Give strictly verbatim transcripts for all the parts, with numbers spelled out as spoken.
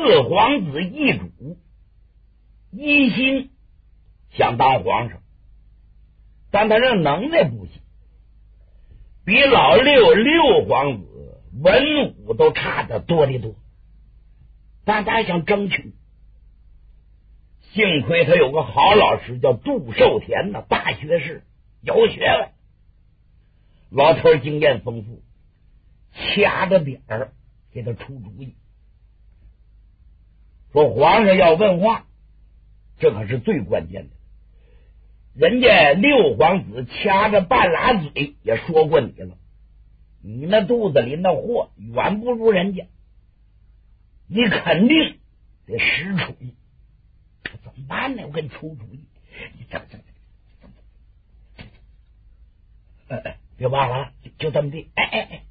四皇子奕主一心想当皇上，但他这能耐不行，比老六六皇子文武都差得多得多，但他还想争取。幸亏他有个好老师叫杜寿田呢，大学士，有学问，老头经验丰富，掐着点儿给他出主意，说皇上要问话，这可是最关键的。人家六皇子掐着半拉嘴也说过你了，你那肚子里那货远不如人家，你肯定得使主意。怎么办呢？我给你出主意，你怎么怎么怎么？呃呃，别忘了，就就这么地。哎哎哎，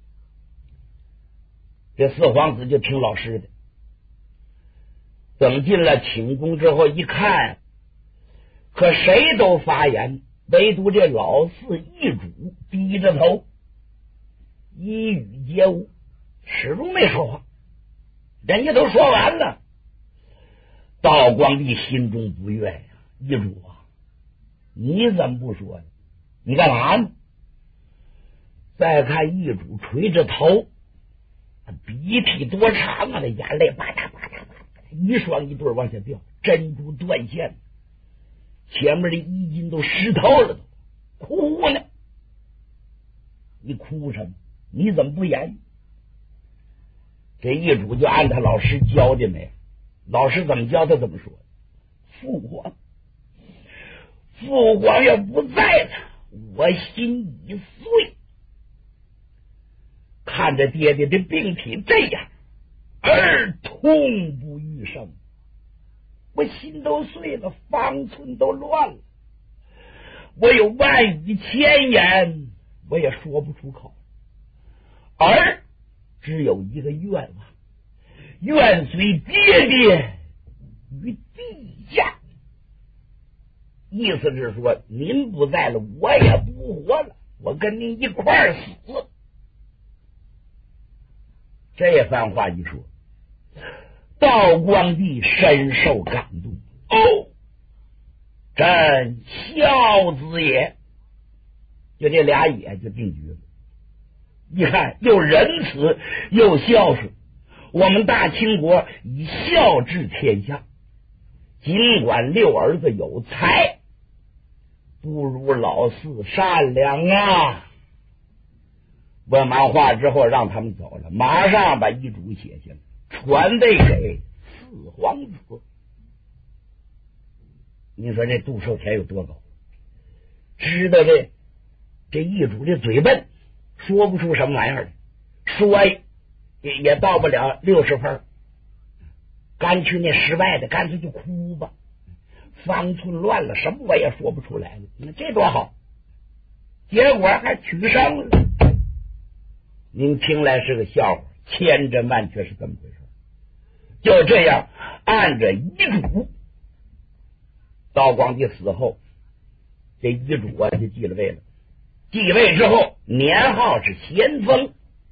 这四皇子就听老师的。等进了寝宫之后一看，可谁都发言，唯独这老四奕主低着头，一语皆无，始终没说话。人家都说完了。道光帝心中不悦呀，奕主啊，你怎么不说呢？你干嘛呢？再看奕主垂着头，鼻涕多长啊，那眼泪吧嗒吧嗒吧嗒，一双一对往下掉，珍珠断线，前面的衣襟都湿透了，都哭呢。你哭什么？你怎么不言？这奕主就按他老师教的没，老师怎么教他怎么说。父皇，父皇要不在了，我心已碎。看着爹爹的病体这样，儿痛不欲生，我心都碎了，方寸都乱了。我有万语千言，我也说不出口。儿只有一个愿望，愿随爹爹于地下。意思是说，您不在了，我也不活了，我跟您一块儿死。这番话一说，道光帝深受感动。哦，朕孝子也，就这俩也就定局了。你看，又仁慈又孝顺，我们大清国以孝治天下。尽管六儿子有才，不如老四善良啊。问完话之后，让他们走了，马上把遗嘱写下来，传位给四皇子。你说这杜寿田有多高？知道这这遗嘱的嘴笨，说不出什么玩意儿来，说也也到不了六十分，干脆那失败的干脆就哭吧，方寸乱了，什么我也说不出来了。你看这多好，结果还取胜了。您听来是个笑话，千真万确是这么回事。就这样，按着遗嘱，道光帝死后，这遗嘱啊就继了位了。继位之后，年号是咸丰。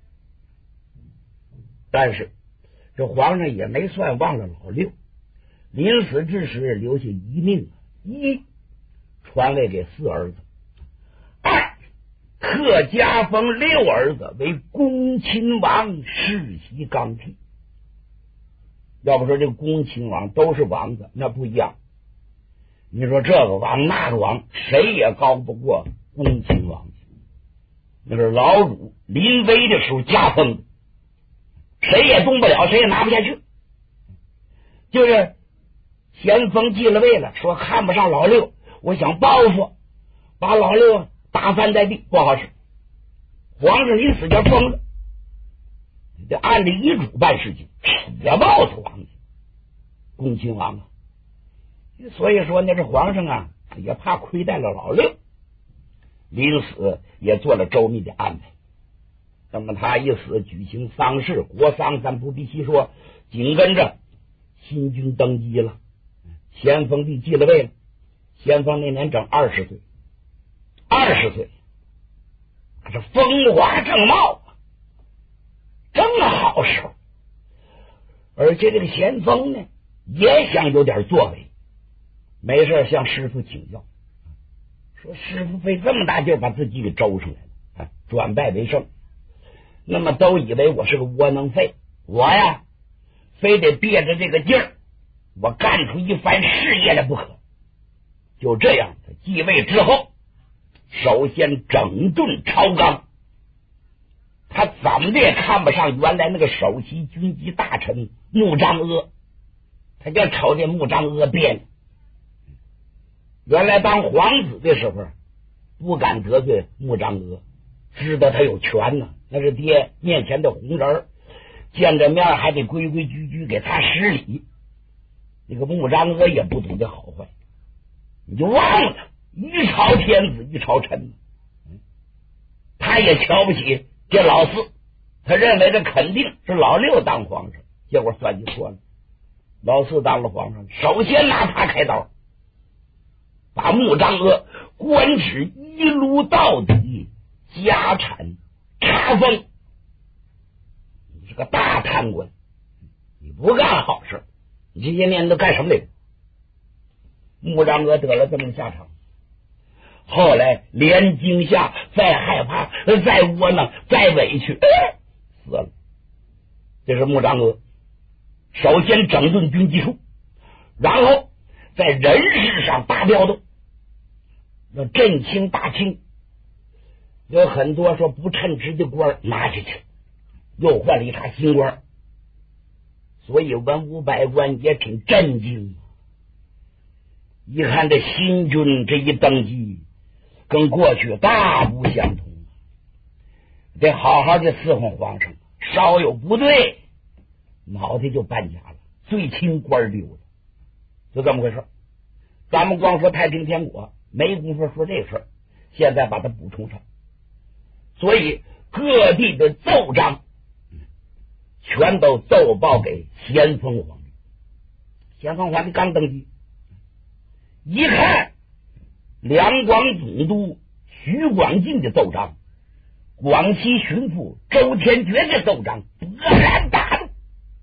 但是这皇上也没算忘了老六，临死之时留下遗命：一，传位给四儿子；二，特加封六儿子为恭亲王，世袭纲替。要不说这个恭亲王都是王子，那不一样。你说这个王那个王，谁也高不过恭亲王。那是老主临危的时候加封的，谁也动不了，谁也拿不下去。就是咸丰继了位了，说看不上老六，我想报复，把老六打翻在地，不好使。皇上临死就疯了，得按着遗嘱办事情，铁帽子王恭亲王啊。所以说那这皇上啊也怕亏待了老六，临死也做了周密的安排。那么他一死，举行丧事，国丧咱不必细说，紧跟着新君登基了，咸丰帝继了位了。咸丰那年整二十岁，二十岁，可是风华正茂，正好时候。 而且这个咸丰呢也想有点作为，没事向师傅请教，说师傅费这么大劲把自己给周上来了，啊，转败为胜，那么都以为我是个窝囊废，我呀非得憋着这个劲儿，我干出一番事业来不可。就这样，他继位之后，首先整顿朝纲，他怎么的也看不上原来那个首席军机大臣穆彰阿，他就瞅这穆彰阿变了。原来当皇子的时候不敢得罪穆彰阿，知道他有权呢，那是爹面前的红人，见着面还得规规矩矩给他施礼。那个穆彰阿也不懂得好坏，你就忘了一朝天子一朝臣，他也瞧不起这老四，他认为这肯定是老六当皇上，结果算计错了，老四当了皇上，首先拿他开刀，把穆彰阿官职一撸到底，家产查封，你是个大贪官，你不干好事，你这些年都干什么来着？穆彰阿得了这么个下场，后来连惊吓，再害怕，再窝囊，再委屈，哎，死了。这是穆彰阿首先整顿军机处，然后在人事上大调动，要振兴大清，有很多说不称职的官拿下去，又换了一茬新官，所以文武百官也挺震惊。一看这新君这一登基，跟过去大不相同，得好好的伺候皇上，稍有不对，脑袋就搬家了，最轻官丢了，就这么回事。咱们光说太平天国，没工夫说这事儿，现在把它补充上。所以各地的奏章全都奏报给咸丰皇帝。咸丰皇帝刚登基，一看两广总督徐广进的奏章，广西巡抚周天觉的奏章，勃然大怒。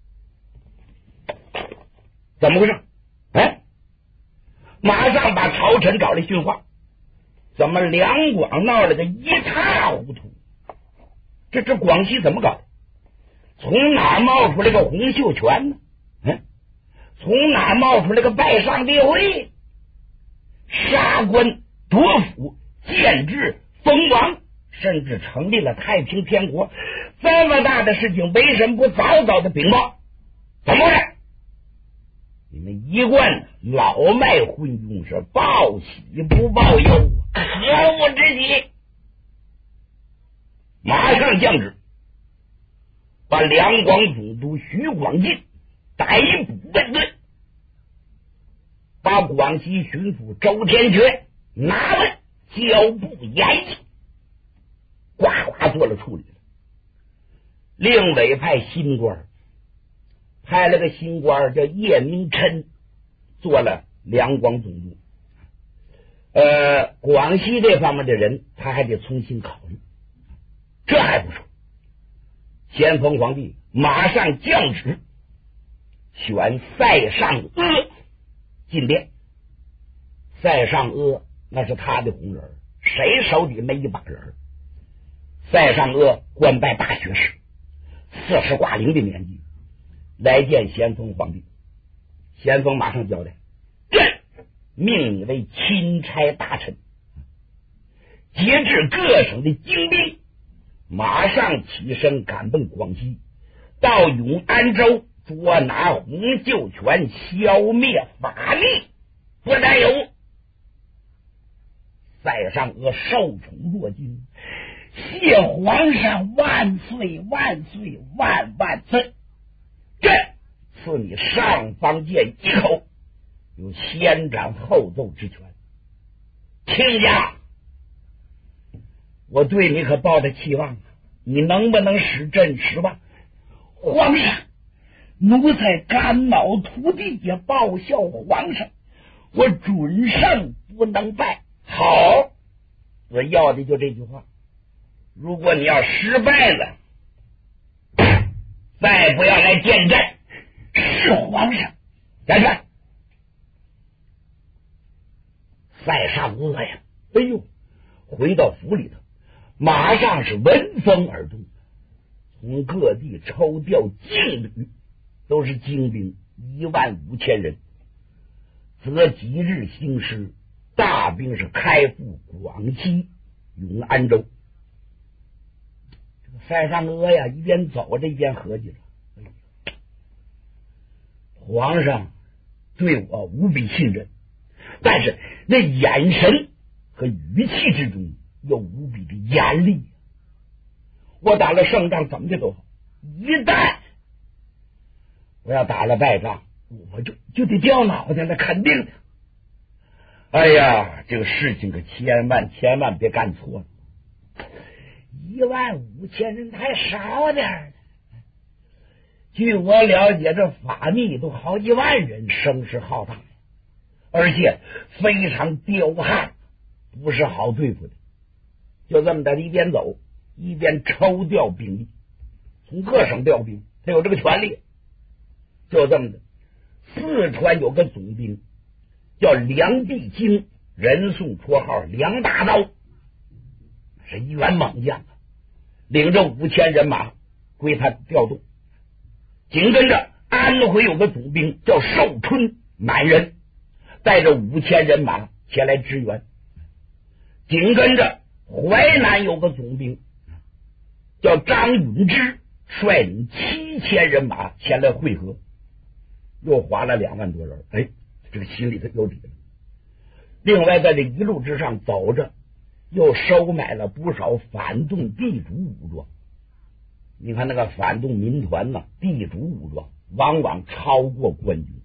怎么回事？哎，马上把朝臣找来训话，怎么两广闹了个一塌糊涂？这这广西怎么搞的？从哪冒出来个洪秀全呢？嗯，从哪冒出来个拜上列位？杀官夺府，建制封王，甚至成立了太平天国，这么大的事情为什么不早早的禀报？怎么回事？你们一贯老迈昏庸，是报喜不报忧，可恶之极！马上降旨，把两广总督徐广进逮捕问罪，把广西巡抚周天觉拿问交部严议，呱呱做了处理了。另委派新官，派了个新官叫叶明琛做了两广总督。呃，广西这方面的人他还得重新考虑。这还不说，咸丰皇帝马上降旨选塞上阿进殿。塞上阿那是他的红人，谁手底没一把人？塞上阿官拜大学士，四十挂零的年纪，来见咸丰皇帝。咸丰马上交代，朕命你为钦差大臣，节制各省的精兵，马上起身赶奔广西，到永安州捉拿洪秀全，消灭法逆，不但有。塞上阿受宠若惊，谢皇上万岁万岁万万岁！朕赐你上方剑一口，有先斩后奏之权。亲家，我对你可抱着期望，你能不能使朕失望？皇上，奴才肝脑涂地也报效皇上，我准胜不能败。好，我要的就这句话。如果你要失败了，再不要来见朕， 是皇上。下去。塞上额呀，哎呦，回到府里头，马上是闻风而动，从各地抽调劲旅，都是精兵一万五千人，择吉日兴师，大兵是开赴广西永安州。这个塞上额呀，一边走着一边合计着，哎，皇上对我无比信任，但是那眼神和语气之中又无比的严厉。我打了胜仗怎么的都好，一旦我要打了败仗，我就就得掉脑袋了，肯定的。哎呀，这个事情可千万千万别干错了。一万五千人太少点儿了，据我了解，这法密都好几万人，声势浩大，而且非常彪悍，不是好对付的。就这么的，一边走一边抽调兵力，从各省调兵，他有这个权利。就这么的，四川有个总兵叫梁必经，人送绰号梁大刀，是一员猛将，领着五千人马归他调动。紧跟着安徽有个总兵叫寿春，满人，带着五千人马前来支援。紧跟着淮南有个总兵叫张允之，率领七千人马前来会合，又花了两万多人。哎，这个心里头有底了。另外在这一路之上走着，又收买了不少反动地主武装。你看那个反动民团呢，地主武装往往超过官军，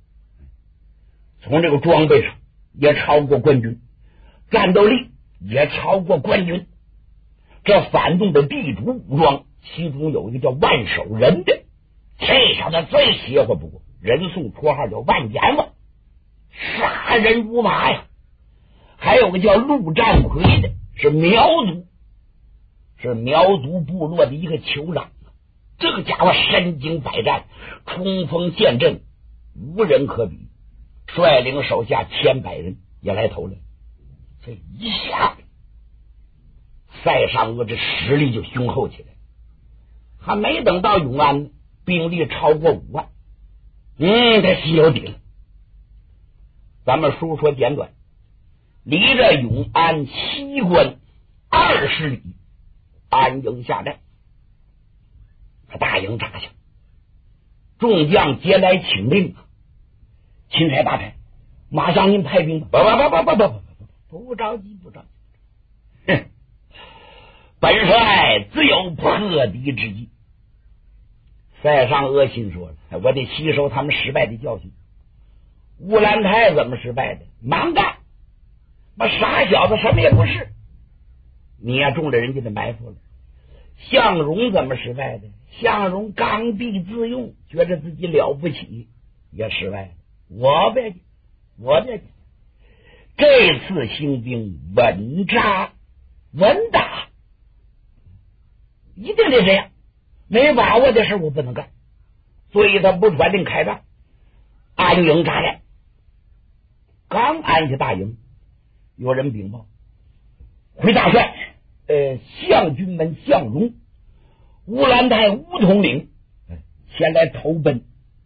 从这个装备上也超过官军，战斗力也超过官军。这反动的地主武装，其中有一个叫万守仁的，这小子最邪乎不过，人送绰号叫万阎王，杀人如麻呀。还有个叫陆占奎的，是苗族，是苗族部落的一个酋长。这个家伙身经百战，冲锋陷阵，无人可比，率领手下千百人也来投了。这一下塞上额这实力就雄厚起来，还没等到永安，兵力超过五万。嗯，他心有底了。咱们书说简短，离着永安西关二十里，安营下寨。大营扎下，众将皆来请令啊！钦差大太，马上您派兵吧！不不不不不不不不着急，不着急。哼，本帅自有破敌之计。塞上额心说了，我得吸收他们失败的教训。乌兰台怎么失败的？蛮干，那傻小子什么也不是，你呀中了人家的埋伏了。向荣怎么失败的？向荣刚愎自用，觉得自己了不起，也失败了。我别我别这次兴兵稳扎稳打，一定得这样，没把握的事我不能干，所以他不传令开战，安营扎寨。刚安下大营，有人禀报，回大帅，呃，相军们向荣、乌兰台乌统领前来投奔。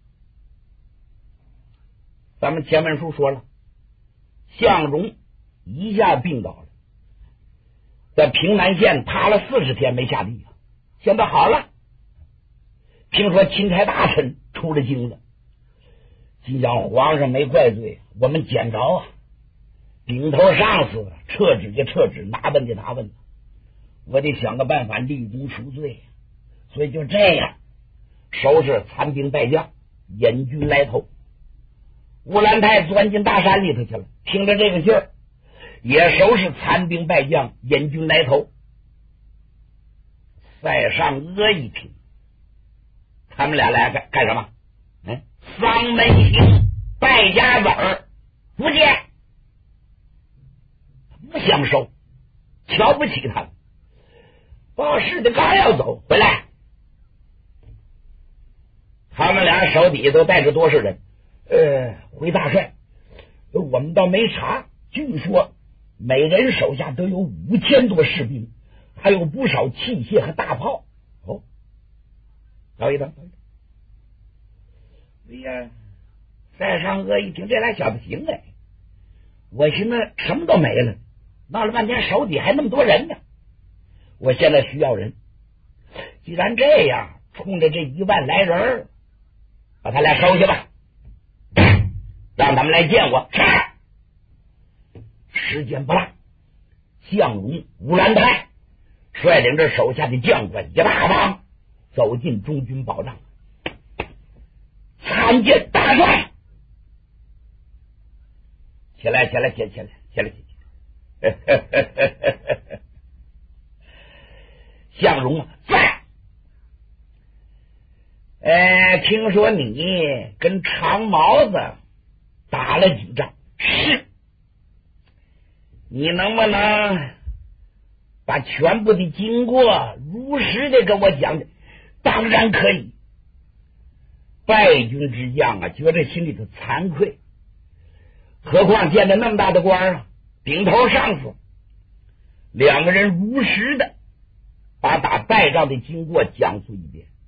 咱们前文书说了，向荣一下病倒了，在平南县趴了四十天没下地啊，现在好了。听说钦差大臣出了京了，心想皇上没怪罪，我们捡着啊，顶头上司撤职就撤职，拿问就拿问，我得想个办法立功赎罪，所以就这样收拾残兵败将，引军来投。乌兰台钻进大山里头去了，听着这个信儿，也收拾残兵败将，引军来投。塞上额一听，他们俩来干干什么？嗯，丧门星，败家子儿，不见，不相收，瞧不起他们。报事的刚要走回来，他们俩手底下都带着多少人？呃，回大帅，我们倒没查，据说每人手下都有五千多士兵，还有不少器械和大炮。哦，等一等，等一等。哎呀，塞上鳄一听这俩小子行哎，我寻思什么都没了，闹了半天手底还那么多人呢，我现在需要人。既然这样，冲着这一万来人，把他俩收去吧，让他们来见我。是。时间不大，项荣、吴兰泰率领着手下的将官一大帮走进中军保障，参见大帅。起来，起来，起来，起来，起来，起来！项荣啊，在。呃，听说你跟长毛子打了几仗？是。你能不能把全部的经过如实的跟我讲讲？当然可以。败军之将啊，觉得心里头惭愧，何况见着那么大的官啊，顶头上司。两个人如实的把打败仗的经过讲述一遍。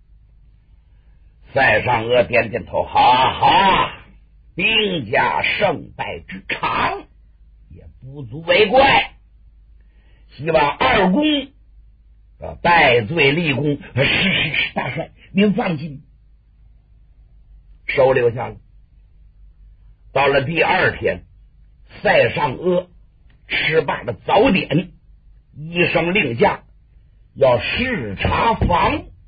塞上阿点点头，好啊好啊，兵家胜败之常，也不足为怪。希望二公啊戴罪立功。是是是，大帅您放心。收留下了。到了第二天，塞上阿吃罢了早点，医生令下要视察防务。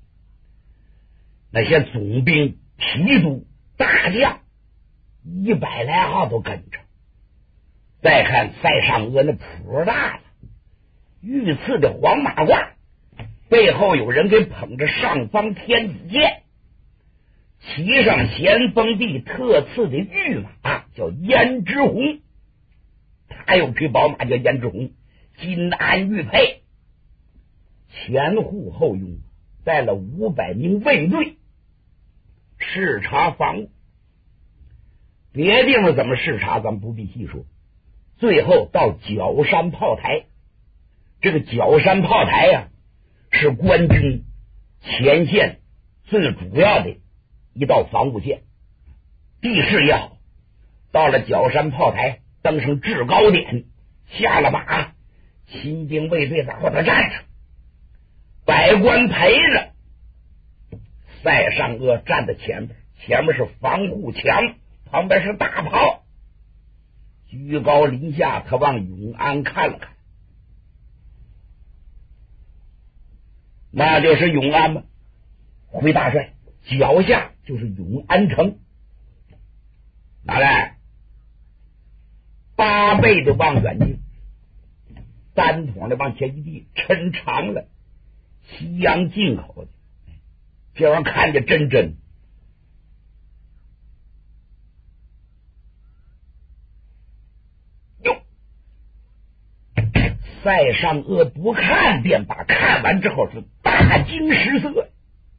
那些总兵、提督、大将一百来号都跟着。再看塞上阿那谱大了，御赐的黄马褂，背后有人给捧着上方天子剑，骑上咸丰帝特赐的御马，叫胭脂红。他有匹宝马叫胭脂红，金鞍玉佩，前护后拥，带了五百名卫队视察防务。别地方怎么视察咱们不必细说。最后到角山炮台，这个角山炮台呀、啊，是官军前线最主要的一道防务线，地势也好。到了角山炮台，登上制高点，下了马，亲兵卫队在后头站着，百官陪着。塞上阿站在前面，前面是防护墙，旁边是大炮。居高临下，他往永安看了看，那就是永安吗？回大帅，脚下就是永安城。拿来八倍的望远镜，单筒的往前一递，抻长了，西洋进口的，这玩意儿看着真真。哟，塞上阿不看便罢，看完之后是大惊失色，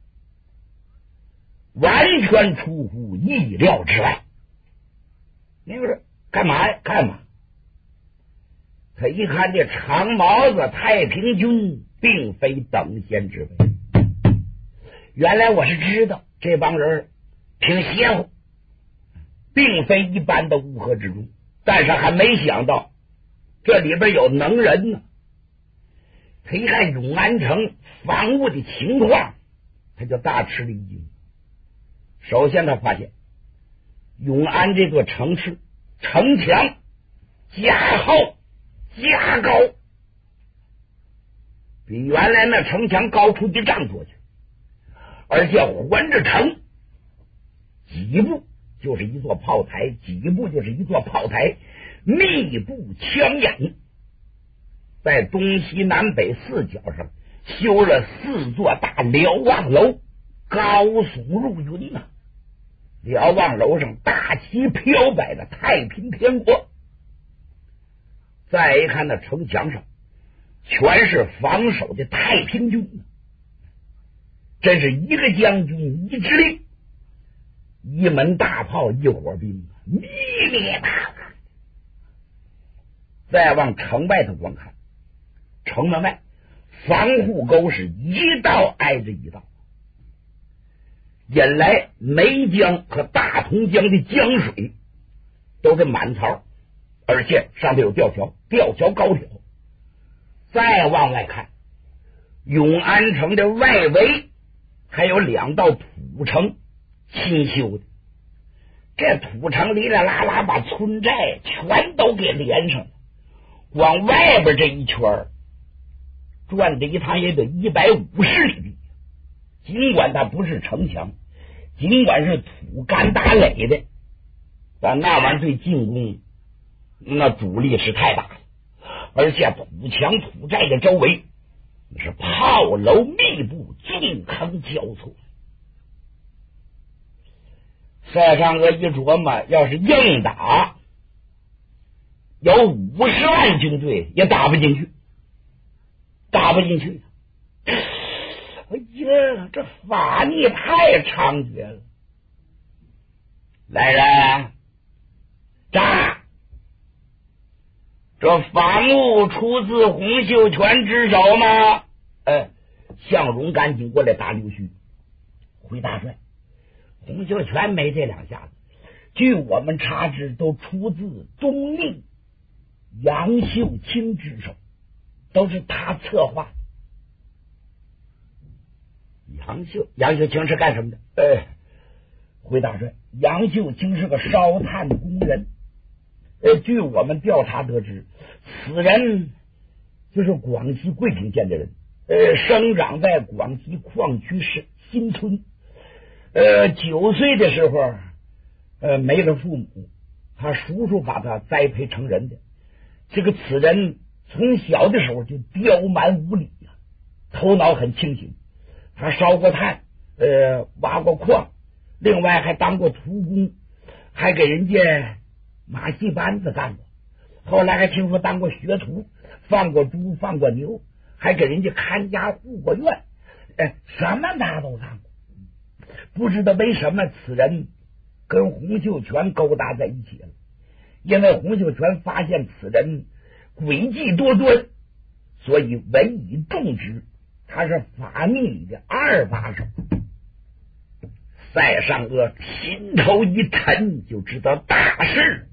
完全出乎意料之外。你说干嘛呀？干嘛？他一看这长毛子太平军并非等闲之辈，原来我是知道这帮人挺邪乎，并非一般的乌合之众，但是还没想到这里边有能人呢。他一看永安城防务的情况，他就大吃了一惊。首先他发现永安这座城市城墙加厚加高，比原来那城墙高出一丈多去，而且环着城几步就是一座炮台，几步就是一座炮台，密布枪眼。在东西南北四角上修了四座大瞭望楼，高耸入云啊！瞭望楼上大旗飘摆的太平天国。再一看那城墙上全是防守的太平军，真是一个将军一支令， 一门大炮，一伙兵，密密麻麻。再往城外头光看，城门外防护沟是一道挨着一道，引来梅江和大同江的江水都是满槽，而且上头有吊桥，吊桥高挑。再往外看，永安城的外围还有两道土城，新修的。这土城哩啦啦啦把村寨全都给连上了，往外边这一圈转这一趟也得一百五十里地。尽管它不是城墙，尽管是土干打垒的，但那玩意儿对进攻那阻力是太大了。而且土墙土寨的周围是炮楼密布，进坑交错。塞尚河一琢磨，要是硬打，有五十万军队也打不进去，打不进去。哎呀，这法逆太猖獗了！来人，战！这法怒出自洪秀全之手吗？哎，向荣赶紧过来打刘须。回大帅，洪秀全没这两下子，据我们查知，都出自宗令杨秀清之手，都是他策划的。杨秀，杨秀清是干什么的？哎，回大帅，杨秀清是个烧炭工人。呃，据我们调查得知，此人就是广西桂平县的人，呃，生长在广西矿区市新村。呃，九岁的时候，呃，没了父母，他叔叔把他栽培成人的。这个此人从小的时候就刁蛮无理呀、啊，头脑很清醒。他烧过炭，呃，挖过矿，另外还当过徒工，还给人家马戏班子干过。后来还听说当过学徒，放过猪，放过牛，还给人家看家护过院，呃，什么他都干过。不知道为什么此人跟洪秀全勾搭在一起了，因为洪秀全发现此人诡计多端，所以委以重职。他是法逆里的二把手。塞尚阿心头一沉，就知道大事